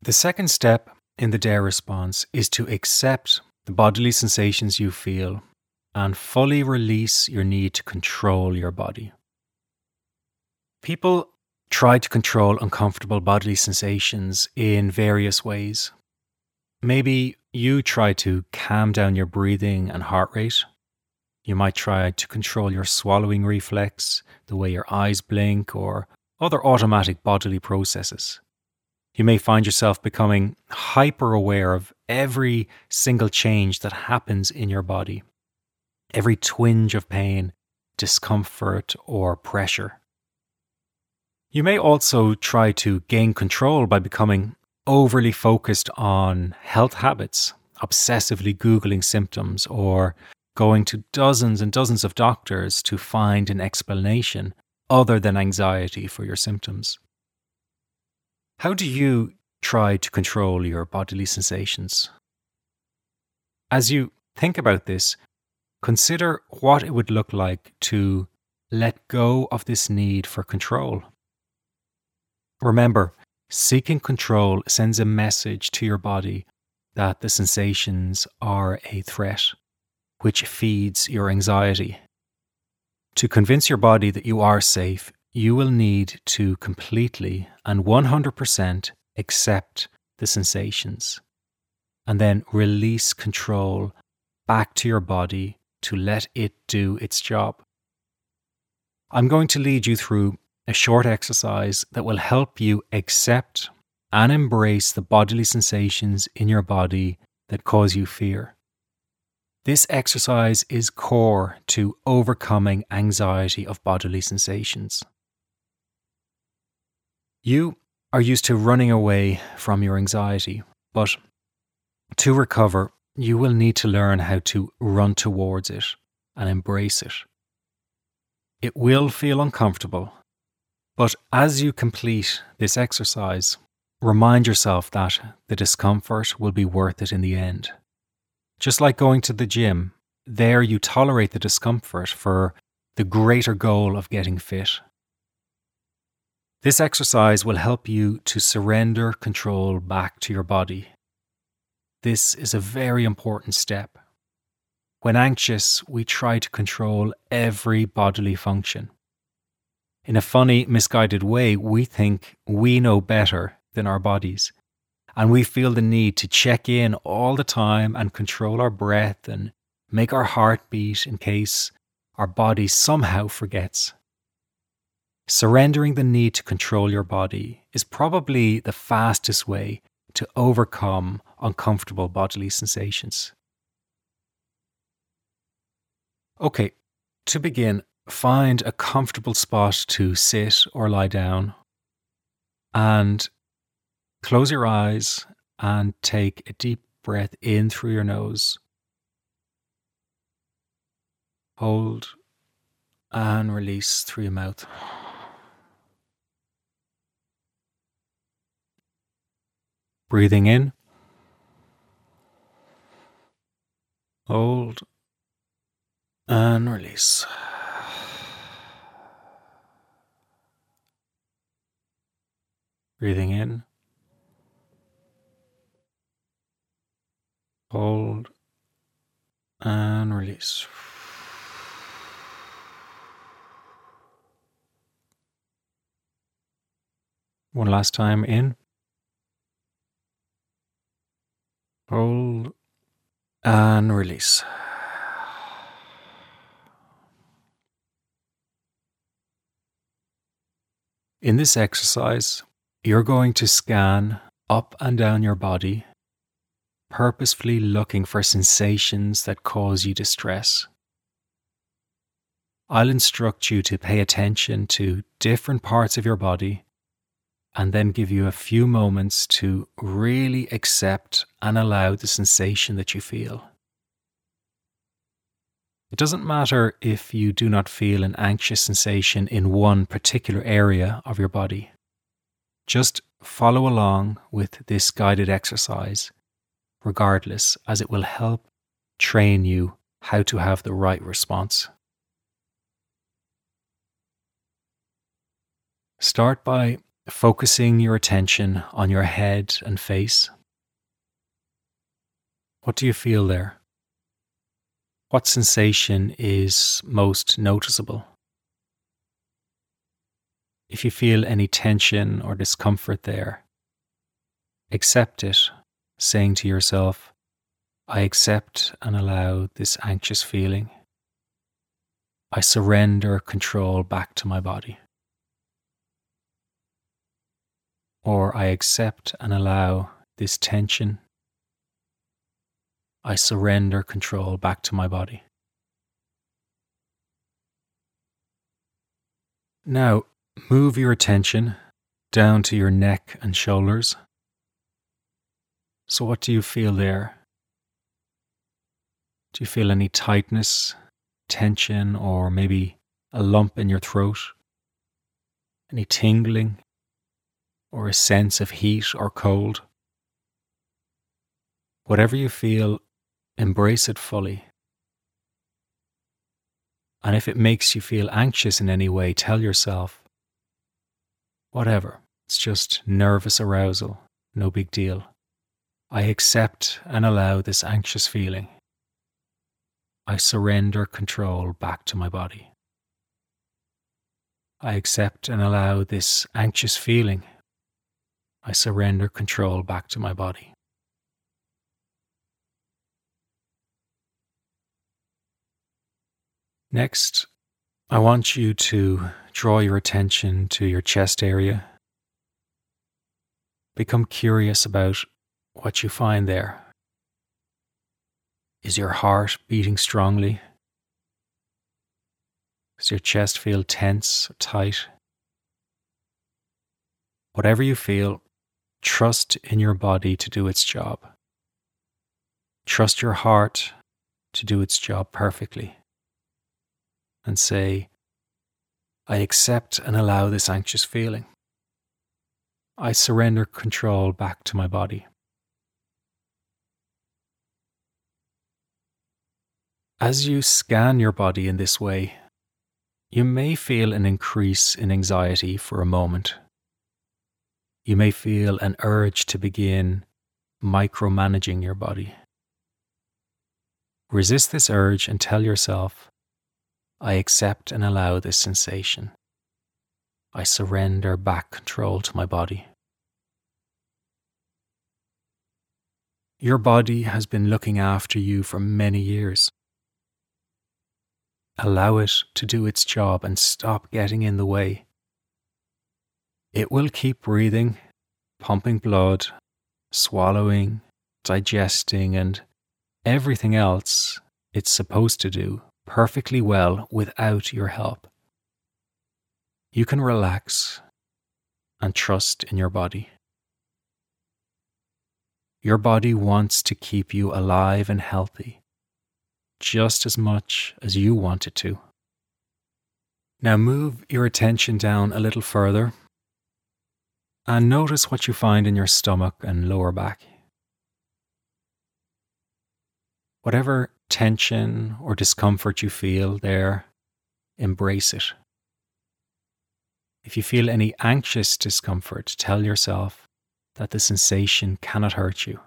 The second step in the DARE response is to accept the bodily sensations you feel and fully release your need to control your body. People try to control uncomfortable bodily sensations in various ways. Maybe you try to calm down your breathing and heart rate. You might try to control your swallowing reflex, the way your eyes blink, or other automatic bodily processes. You may find yourself becoming hyper aware of every single change that happens in your body, every twinge of pain, discomfort, or pressure. You may also try to gain control by becoming overly focused on health habits, obsessively Googling symptoms, or going to dozens and dozens of doctors to find an explanation other than anxiety for your symptoms. How do you try to control your bodily sensations? As you think about this, consider what it would look like to let go of this need for control. Remember, seeking control sends a message to your body that the sensations are a threat, which feeds your anxiety. To convince your body that you are safe, you will need to completely and 100% accept the sensations and then release control back to your body to let it do its job. I'm going to lead you through a short exercise that will help you accept and embrace the bodily sensations in your body that cause you fear. This exercise is core to overcoming anxiety of bodily sensations. You are used to running away from your anxiety, but to recover, you will need to learn how to run towards it and embrace it. It will feel uncomfortable, but as you complete this exercise, remind yourself that the discomfort will be worth it in the end. Just like going to the gym, there you tolerate the discomfort for the greater goal of getting fit. This exercise will help you to surrender control back to your body. This is a very important step. When anxious, we try to control every bodily function. In a funny, misguided way, we think we know better than our bodies, and we feel the need to check in all the time and control our breath and make our heart beat in case our body somehow forgets. Surrendering the need to control your body is probably the fastest way to overcome uncomfortable bodily sensations. Okay, to begin, find a comfortable spot to sit or lie down and close your eyes and take a deep breath in through your nose. Hold and release through your mouth. Breathing in. Hold and release. Breathing in. Hold and release. One last time in. Hold and release. In this exercise, you're going to scan up and down your body, purposefully looking for sensations that cause you distress. I'll instruct you to pay attention to different parts of your body and then give you a few moments to really accept and allow the sensation that you feel. It doesn't matter if you do not feel an anxious sensation in one particular area of your body. Just follow along with this guided exercise, regardless, as it will help train you how to have the right response. Start by focusing your attention on your head and face. What do you feel there? What sensation is most noticeable? If you feel any tension or discomfort there, accept it, saying to yourself, I accept and allow this anxious feeling. I surrender control back to my body. Or I accept and allow this tension. I surrender control back to my body. Now, move your attention down to your neck and shoulders. So what do you feel there? Do you feel any tightness, tension, or maybe a lump in your throat? Any tingling, or a sense of heat or cold? Whatever you feel, embrace it fully. And if it makes you feel anxious in any way, tell yourself, whatever, it's just nervous arousal, no big deal. I accept and allow this anxious feeling. I surrender control back to my body. I accept and allow this anxious feeling. I surrender control back to my body. Next, I want you to draw your attention to your chest area. Become curious about what you find there. Is your heart beating strongly? Does your chest feel tense or tight? Whatever you feel, trust in your body to do its job. Trust your heart to do its job perfectly. And say, I accept and allow this anxious feeling. I surrender control back to my body. As you scan your body in this way, you may feel an increase in anxiety for a moment. You may feel an urge to begin micromanaging your body. Resist this urge and tell yourself, I accept and allow this sensation. I surrender back control to my body. Your body has been looking after you for many years. Allow it to do its job and stop getting in the way. It will keep breathing, pumping blood, swallowing, digesting, and everything else it's supposed to do perfectly well without your help. You can relax and trust in your body. Your body wants to keep you alive and healthy, just as much as you want it to. Now move your attention down a little further and notice what you find in your stomach and lower back. Whatever tension or discomfort you feel there, embrace it. If you feel any anxious discomfort, tell yourself that the sensation cannot hurt you.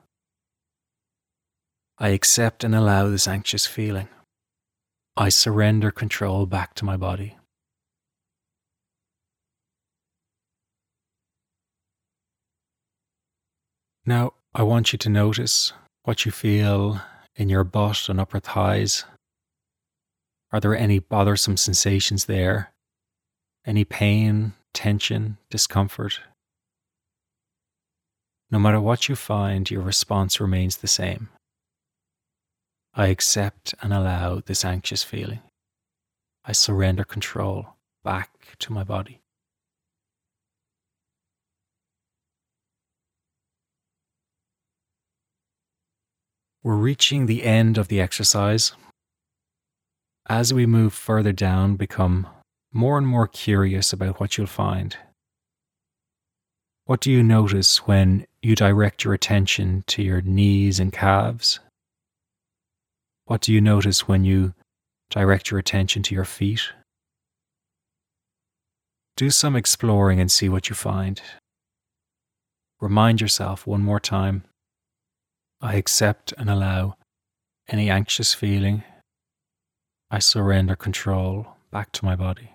I accept and allow this anxious feeling. I surrender control back to my body. Now, I want you to notice what you feel in your butt and upper thighs. Are there any bothersome sensations there? Any pain, tension, discomfort? No matter what you find, your response remains the same. I accept and allow this anxious feeling. I surrender control back to my body. We're reaching the end of the exercise. As we move further down, become more and more curious about what you'll find. What do you notice when you direct your attention to your knees and calves? What do you notice when you direct your attention to your feet? Do some exploring and see what you find. Remind yourself one more time, I accept and allow any anxious feeling. I surrender control back to my body.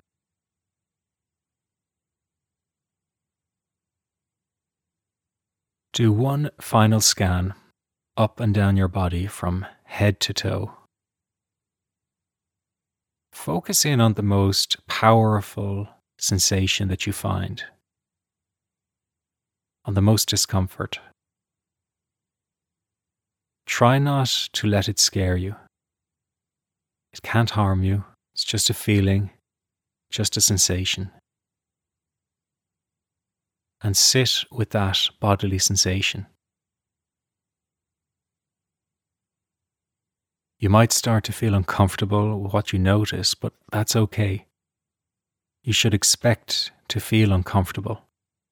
Do one final scan up and down your body from head to toe. Focus in on the most powerful sensation that you find, on the most discomfort. Try not to let it scare you. It can't harm you. It's just a feeling, just a sensation. And sit with that bodily sensation. You might start to feel uncomfortable with what you notice, but that's okay. You should expect to feel uncomfortable.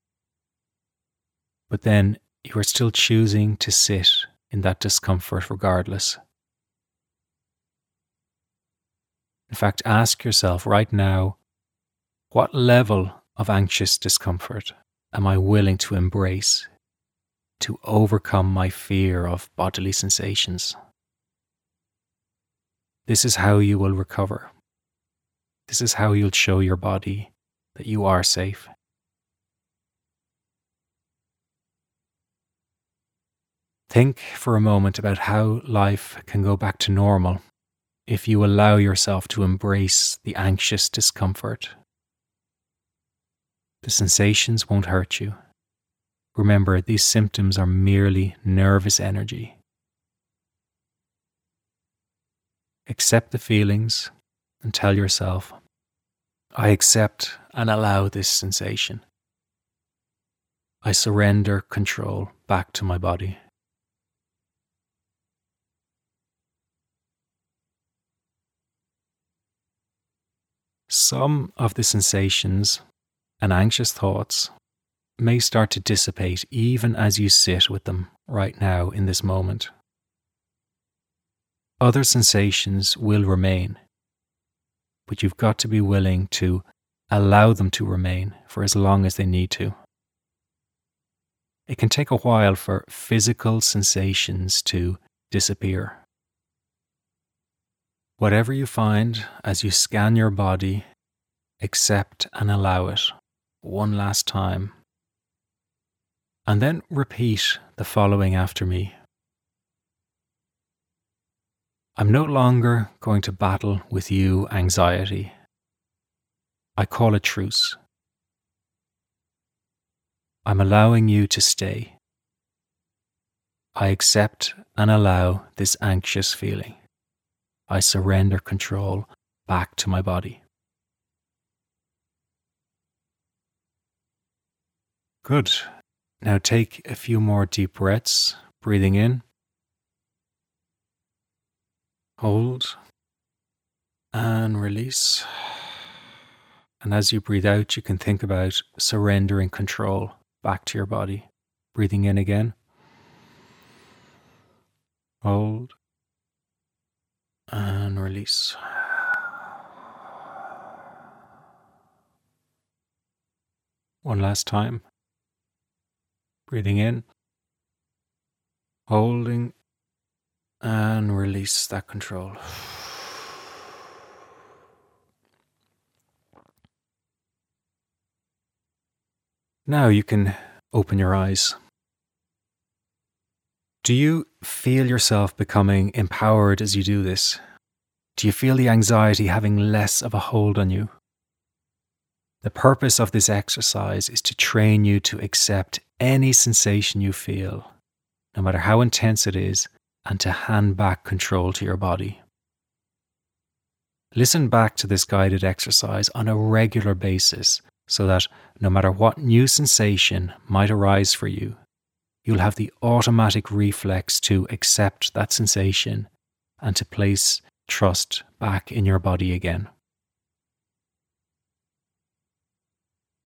But then you are still choosing to sit in that discomfort regardless. In fact, ask yourself right now, what level of anxious discomfort am I willing to embrace to overcome my fear of bodily sensations? This is how you will recover. This is how you'll show your body that you are safe. Think for a moment about how life can go back to normal if you allow yourself to embrace the anxious discomfort. The sensations won't hurt you. Remember, these symptoms are merely nervous energy. Accept the feelings and tell yourself, I accept and allow this sensation. I surrender control back to my body. Some of the sensations and anxious thoughts may start to dissipate even as you sit with them right now in this moment. Other sensations will remain, but you've got to be willing to allow them to remain for as long as they need to. It can take a while for physical sensations to disappear. Whatever you find as you scan your body, accept and allow it one last time. And then repeat the following after me. I'm no longer going to battle with you, anxiety. I call a truce. I'm allowing you to stay. I accept and allow this anxious feeling. I surrender control back to my body. Good. Now take a few more deep breaths, breathing in. Hold and release. And as you breathe out, you can think about surrendering control back to your body. Breathing in again. Hold and release. One last time. Breathing in. Holding and release that control. Now you can open your eyes. Do you feel yourself becoming empowered as you do this? Do you feel the anxiety having less of a hold on you? The purpose of this exercise is to train you to accept any sensation you feel, no matter how intense it is, and to hand back control to your body. Listen back to this guided exercise on a regular basis so that no matter what new sensation might arise for you, you'll have the automatic reflex to accept that sensation and to place trust back in your body again.